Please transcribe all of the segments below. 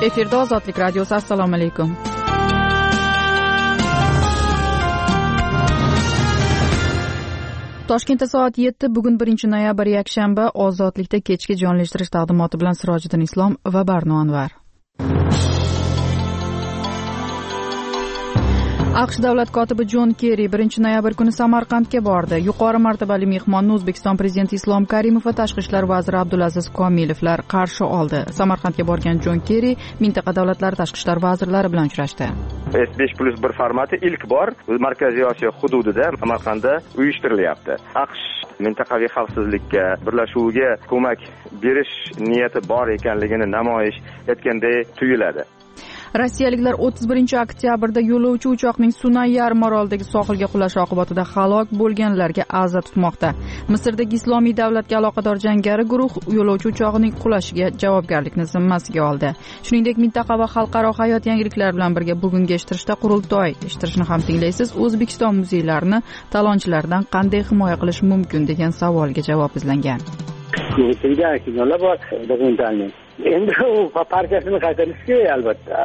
Efirda Ozodlik radiosi. Assalomu alaykum. Toshkentda soat 7, bugun 1-noyabr yakshanba. Ozodlikda kechki jonlashtirish taqdimoti bilan Sirojiddin Islom va Barno Anvar. AQSh davlat kotibi Jon Kerri 1-noyabr kuni Samarqandga bordi. Yuqori martabali mehmonni O'zbekiston prezidenti Islom Karimov va tashqi ishlar vaziri Abdulaziz Komilovlar qarshi oldi. Samarqandga borgan Jon Kerri mintaqa davlatlari tashqi ishlar vazirlari bilan uchrashdi. S5+1 formati ilk bor Markaziy Osiyo hududida Samarqandda uyushtirilyapti. AQSh mintaqaviy xavfsizlikka, birlashuviga ko'mak berish niyati bor ekanligini namoyish etganday tuyuladi. Rossiyaliklar 31-oktyabrda yo'lovchi uchoqning Sunay yarim orolidagi sohilga qulashi oqibatida halok bo'lganlarga aza tutmoqda. Misrdagi Islomiy davlatga aloqador jangari guruh yo'lovchi uchoqining qulashiga javobgarlikni zimmasiga oldi. Shuningdek, mintaqa va xalqaro hayot yangiliklari bilan birga bugungi eshittirishda qurultoy eshittirishni ham tinglaysiz. O'zbekiston muzeylarini talonchilardan qanday himoya qilish mumkin degan savolga javob izlangan. Endi u partiyasini qaytarishga albatta.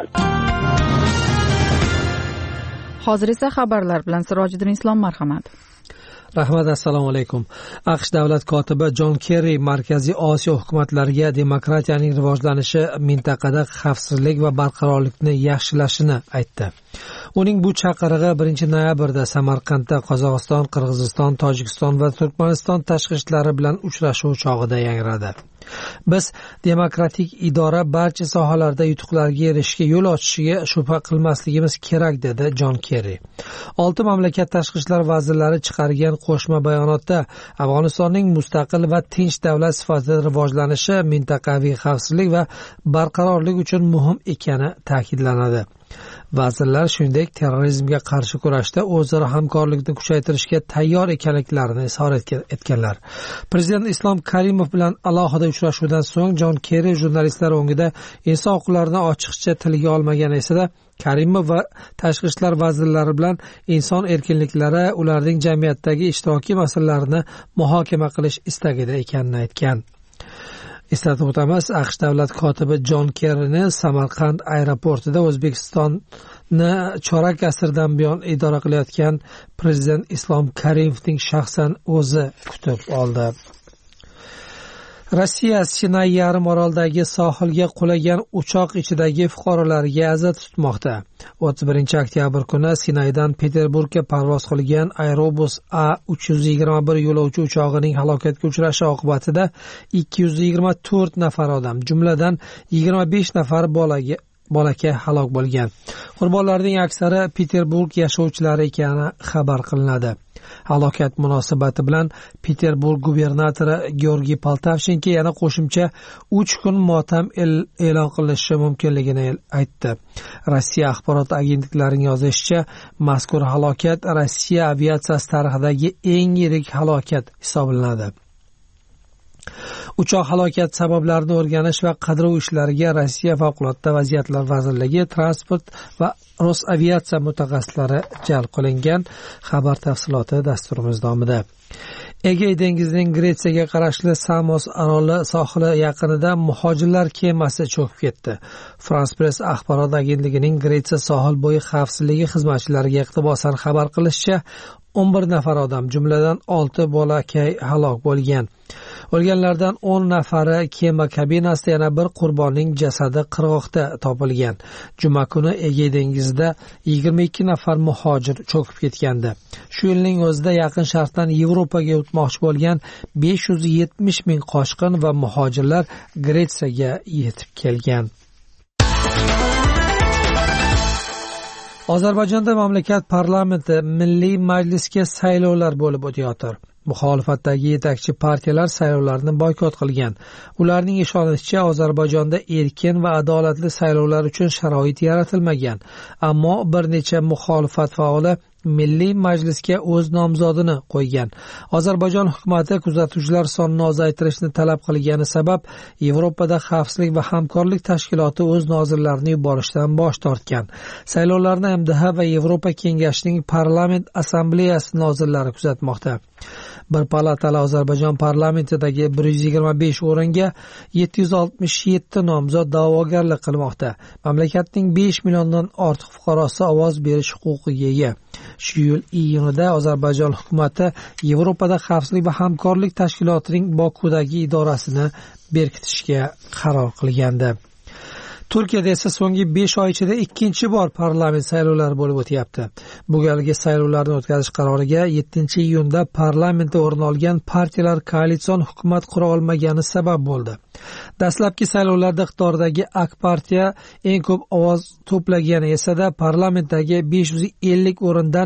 Hozir esa xabarlar bilan Sirojiddin Islom, marhamat. Rahmat, assalomu alaykum. AQSh davlat kotibi Jon Kerri Markaziy Osiyo hukumatlariga demokratiyaning rivojlanishi mintaqada xavfsizlik va barqarorlikni yaxshilashini aytdi. Uning bu chaqirig'i 1-noyabrda Samarqandda Qozog'iston, Qirg'iziston, Tojikiston va Turkmaniston tashqi ishlari bilan uchrashuv chog'ida yangradi. Biz demokratik idora barcha sohalarda yutuqlarga erishishga yo'l ochishiga shubha qilmasligimiz kerak, dedi Jon Kerri. 6 mamlakat tashqi ishlar vazirlari chiqargan qo'shma bayonotda Afg'onistonning mustaqil va tinch davlat sifatida rivojlanishi mintaqaviy xavfsizlik va barqarorlik uchun muhim ekani ta'kidlanadi. Vazirlar shuningdek terrorizmga qarshi kurashda o'zaro hamkorlikni kuchaytirishga tayyor ekanliklarini izhor etganlar. Prezident Islom Karimov bilan alohida uchrashuvdan so'ng Jon Kerri jurnalistlar o'ngida inson huquqlarini ochiqcha tilga olmagan esa Karimov va tashqi ishlar vazirlari bilan inson erkinliklari, ularning jamiyatdagi ishtiroki masalalarini muhokama qilish istagida ekanini aytgan. Eslatib o'tamiz, AQSh davlat kotibi Jon Kerrini Samarqand aeroportida O'zbekistonni chorak asrdan buyon idora qilayotgan prezident Islom Karimovning shaxsan o'zi kutib oldi. Rossiya Sinay yarim orolidagi sohilga qulagan uchoq ichidagi fuqarolarga aza tutmoqda. 31-oktyabr kuni Sinaydan Peterburgga parvoz qilgan Aerobus A321 yo'lovchi uchog'ining halokatga uchrashi oqibatida 224 nafar odam, jumladan 25 nafar bolakay halok bo'lgan. Qurbonlarning aksari Peterburg yashovchilari ekani xabar qilinadi. Halokat munosabati bilan Peterburg gubernatori Georgiy Poltavchenko yana qo'shimcha 3 kun motam e'lon qilishi mumkinligini aytdi. Rossiya axborot agentliklarining yozishicha, mazkur halokat Rossiya aviatsiyasi tarixidagi eng yirik halokat hisoblanadi. Uchoq halokat sabablarini o'rganish va qidiruv ishlariga Rossiya favqulodda vaziyatlar vazirligi, transport va Rosaviatsiya mutaxassislari jalb qilingan. Xabar tafsiloti dasturimiz davomida. Egey dengizining Gretsiyaga qarashli Samos oroli sohili yaqinida muhojirlar kemasi cho'kib ketdi. France Press axborot agentligining Gretsiya sohil bo'yi xavfsizligi xizmatchilariga iqtibosan xabar qilishicha, 11 nafar odam, jumladan 6 bolakay halok bo'lgan. O'lganlardan 10 nafari kema kabinasida, yana bir qurbonning jasadi qirg'oqda topilgan. Juma kuni Egey dengizida 22 nafar muhojir cho'kib ketgandi. Shu yilning o'zida Yaqin Sharqdan Yevropaga o'tmoqchi bo'lgan 570 ming qochqin va muhojirlar Gretsiyaga yetib kelgan. Ozarbayjonda mamlakat parlamenti Milliy majlisga saylovlar bo'lib o'tayotir. Muxolifatdagi yetakchi partiyalar saylovlarni boykot qilgan. Ularning ishonishicha, Ozarbayjonda erkin va adolatli saylovlar uchun sharoit yaratilmagan. Ammo bir necha muxolifat faoli Milliy Majlisga o'z nomzodini qo'ygan. Ozarbayjon hukumati kuzatuvchilar sonini ozaytirishni talab qilgani sabab Yevropada xavfsizlik va hamkorlik tashkiloti o'z nozirlarini yuborishdan bosh tortgan. Saylovlarni MDH va Yevropa Kengashining parlament assambleyasi nozirlari kuzatmoqda. Bir palatali Ozarbayjon parlamentidagi 125 o'ringa 767 nomzod da'vogarlik qilmoqda. Mamlakatning 5 milliondan ortiq fuqarosi ovoz berish huquqiga ega. Shu yil iyunida Ozarbayjon hukumati Yevropada xavfsizlik va hamkorlik tashkilotining Bokudagi idorasini berkitishga qaror qilgandi. Turkiyada esa so'nggi 5 oy ichida ikkinchi bor parlament saylovlari bo'lib o'tyapti. Bu galgi saylovlarni o'tkazish qaroriga 7-iyunda parlamentda o'rin olgan partiyalar koalitsion hukumat qura olmagani sabab bo'ldi. Dastlabki saylovlarda iqtidordagi AK partiya eng ko'p ovoz to'plagani esa parlamentdagi 550 o'rindan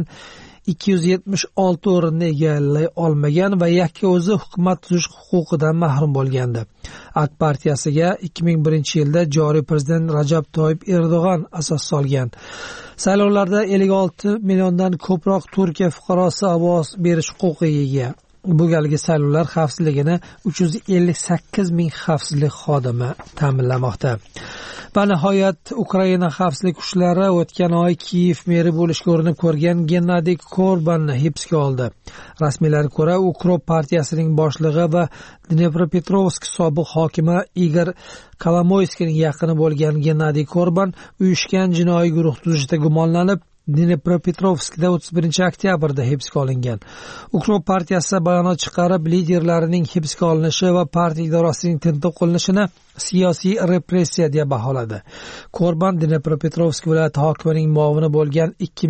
276 o'rinni egallay olmagan va yakka o'zi hukumat tuzish huquqidan mahrum bo'lgandi. AK partiyasiga 2001-yilda joriy prezident Rajab Toyyib Erdo'g'an asos solgan. Saylovlarda 56 milliondan ko'proq Turkiya fuqarosi ovoz berish huquqiga ega. Bu galgi saylovlar xavfsizligini 358 ming xavfsizlik xodimi ta'minlamoqda. Va nihoyat Ukraina xavfsizlik kuchlari o'tgan oy Kiyev meri bo'lishga urinib ko'rgan Gennadiy Korbanni hibsga oldi. Rasmiylarga ko'ra, Ukrop partiyasining boshlig'i va Dnepropetrovsk sobiq hokimi Igor Kolomoyskining yaqini bo'lgan Gennadiy Korban uyushgan jinoiy guruh tuzishda gumonlanib Dnepropetrovskda 31-oktyabrda hibsga olingan. Ukrop partiyasi bayonot chiqarib, liderlarining hibsga olinishi va partiya idorasining tintuv qilinishini siyosiy repressiya deb baholadi. Korban Dnepropetrovsk viloyati hokimining muovini bo'lgan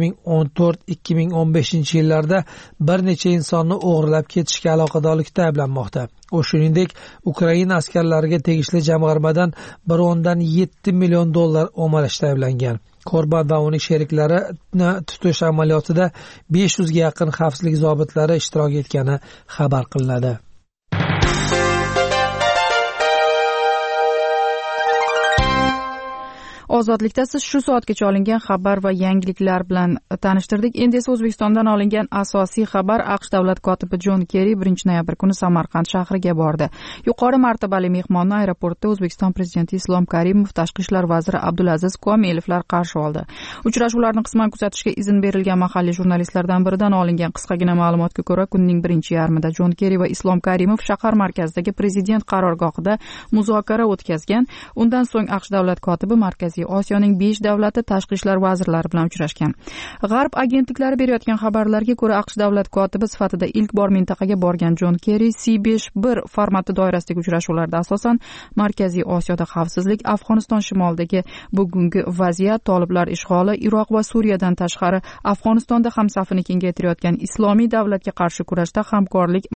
2014-2015 yillarda bir necha insonni o'g'irlab ketishga aloqadorlikda ayblanmoqda. U shuningdek, Ukraina askarlariga tegishli jamg'armadan 1.7 million dollar o'marishda ayblangan. Korban va uning sheriklarini tutish amaliyotida 500 ga yaqin xavfsizlik zobitlari ishtirok etgani xabar qilinadi. Ozodlikda siz shu soatgacha olingan xabar va yangiliklar bilan tanishtirdik. Endi esa O'zbekistondan olingan asosiy xabar: AQSh davlat kotibi Jon Kerri 1-noyabr kuni Samarqand shahriga bordi. Yuqori martabali mehmonni aeroportda O'zbekiston prezidenti Islom Karimov, tashqi ishlar vaziri Abdulaziz Komilovlar qarshi oldi. Uchrashuvlarni qisman kuzatishga izn berilgan mahalliy jurnalistlardan biridan olingan qisqagina ma'lumotga ko'ra, kunning birinchi yarmida Jon Kerri va Islom Karimov shahar markazidagi prezident qarorgohida muzokara o'tkazgan. Undan so'ng AQSh davlat kotibi Markaziy Osiyoning 5 davlati tashqi ishlar vazirlari bilan uchrashgan. G'arb agentliklari berayotgan xabarlarga ko'ra, AQSh davlat kotibi sifatida ilk bor mintaqaga borgan Jon Kerri C5-1 formati doirasidagi uchrashuvlarda asosan Markaziy Osiyoda xavfsizlik, Afg'oniston shimolidagi bugungi vaziyat, toliblar ishg'oli, Iroq va Suriyadan tashqari Afg'onistonda ham safini kengaytirayotgan islomiy davlatga qarshi kurashda hamkorlik